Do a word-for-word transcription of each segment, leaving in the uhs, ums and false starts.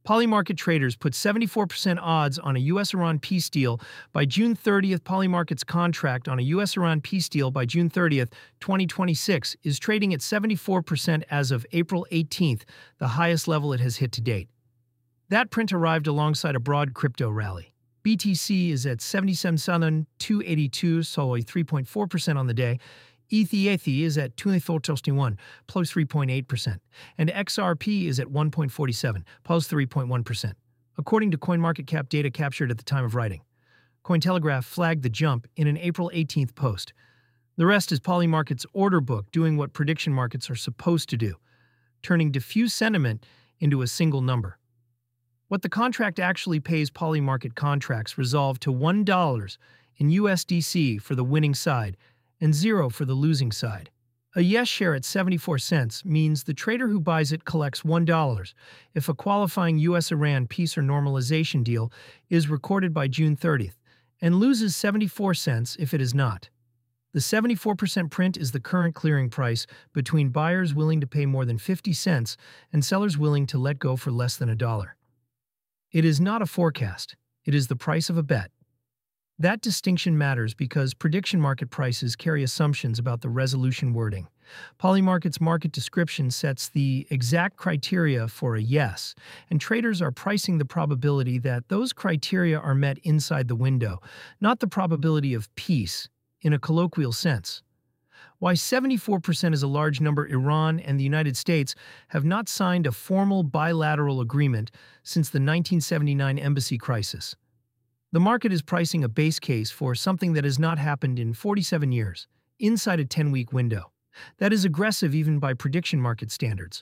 Polymarket traders put seventy-four percent odds on a U S Iran peace deal by June thirtieth. Polymarket's contract on a U S Iran peace deal by June thirtieth, twenty twenty-six is trading at seventy-four percent as of April eighteenth, the highest level it has hit to date. That print arrived alongside a broad crypto rally. B T C is at seventy-seven thousand two hundred eighty-two, so three point four percent on the day. E T H is at two thousand four hundred twenty-one, plus three point eight percent, and X R P is at one point four seven, plus three point one percent, according to CoinMarketCap data captured at the time of writing. Cointelegraph flagged the jump in an April eighteenth post. The rest is Polymarket's order book doing what prediction markets are supposed to do, turning diffuse sentiment into a single number. What the contract actually pays Polymarket contracts resolve to one dollar in U S D C for the winning side, and zero for the losing side. A yes share at seventy-four cents means the trader who buys it collects one dollar if a qualifying U S Iran peace or normalization deal is recorded by June thirtieth, and loses seventy-four cents if it is not. The seventy-four percent print is the current clearing price between buyers willing to pay more than fifty cents and sellers willing to let go for less than a dollar. It is not a forecast, it is the price of a bet. That distinction matters because prediction market prices carry assumptions about the resolution wording. Polymarket's market description sets the exact criteria for a yes, and traders are pricing the probability that those criteria are met inside the window, not the probability of peace, in a colloquial sense. Why seventy-four percent is a large number? Iran and the United States have not signed a formal bilateral agreement since the nineteen seventy-nine embassy crisis. The market is pricing a base case for something that has not happened in forty-seven years, inside a ten-week window. That is aggressive even by prediction market standards.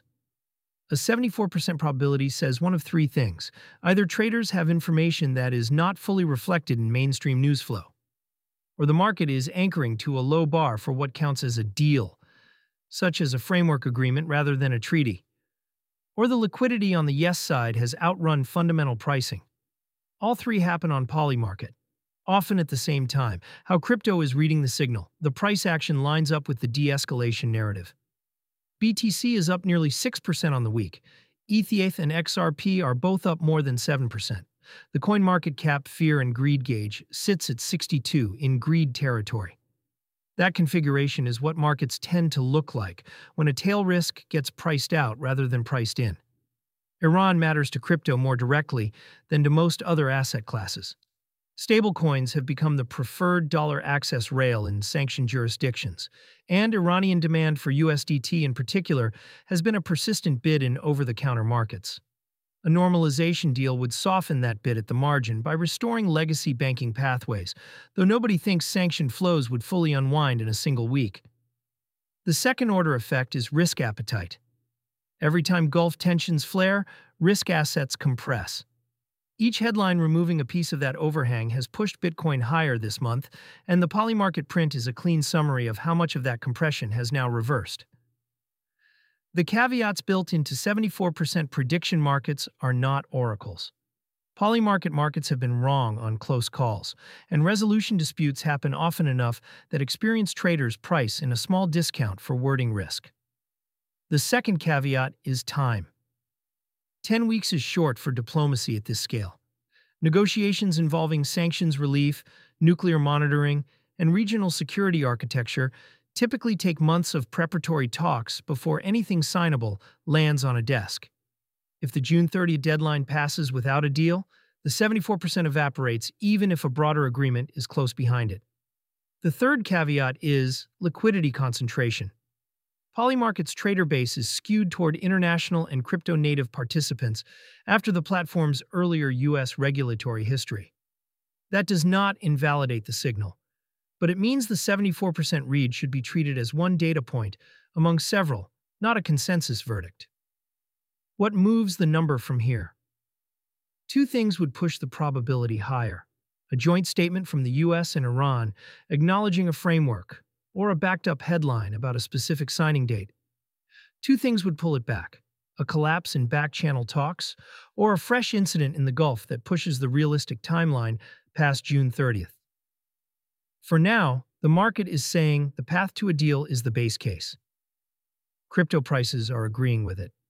A seventy-four percent probability says one of three things. Either traders have information that is not fully reflected in mainstream news flow, or the market is anchoring to a low bar for what counts as a deal, such as a framework agreement rather than a treaty, or the liquidity on the yes side has outrun fundamental pricing. All three happen on Polymarket, often at the same time. How crypto is reading the signal. The price action lines up with the de-escalation narrative. B T C is up nearly six percent on the week. E T H and X R P are both up more than seven percent. The CoinMarketCap fear and greed gauge sits at sixty-two in greed territory. That configuration is what markets tend to look like when a tail risk gets priced out rather than priced in. Iran matters to crypto more directly than to most other asset classes. Stablecoins have become the preferred dollar access rail in sanctioned jurisdictions, and Iranian demand for U S D T in particular has been a persistent bid in over-the-counter markets. A normalization deal would soften that bid at the margin by restoring legacy banking pathways, though nobody thinks sanctioned flows would fully unwind in a single week. The second-order effect is risk appetite. Every time Gulf tensions flare, risk assets compress. Each headline removing a piece of that overhang has pushed Bitcoin higher this month, and the Polymarket print is a clean summary of how much of that compression has now reversed. The caveats built into seventy-four percent prediction markets are not oracles. Polymarket markets have been wrong on close calls, and resolution disputes happen often enough that experienced traders price in a small discount for wording risk. The second caveat is time. Ten weeks is short for diplomacy at this scale. Negotiations involving sanctions relief, nuclear monitoring, and regional security architecture typically take months of preparatory talks before anything signable lands on a desk. If the June thirtieth deadline passes without a deal, the seventy-four percent evaporates even if a broader agreement is close behind it. The third caveat is liquidity concentration. Polymarket's trader base is skewed toward international and crypto-native participants after the platform's earlier U S regulatory history. That does not invalidate the signal, but it means the seventy-four percent read should be treated as one data point among several, not a consensus verdict. What moves the number from here? Two things would push the probability higher: a joint statement from the U S and Iran acknowledging a framework, or a backed-up headline about a specific signing date. Two things would pull it back: a collapse in back-channel talks, or a fresh incident in the Gulf that pushes the realistic timeline past June thirtieth. For now, the market is saying the path to a deal is the base case. Crypto prices are agreeing with it.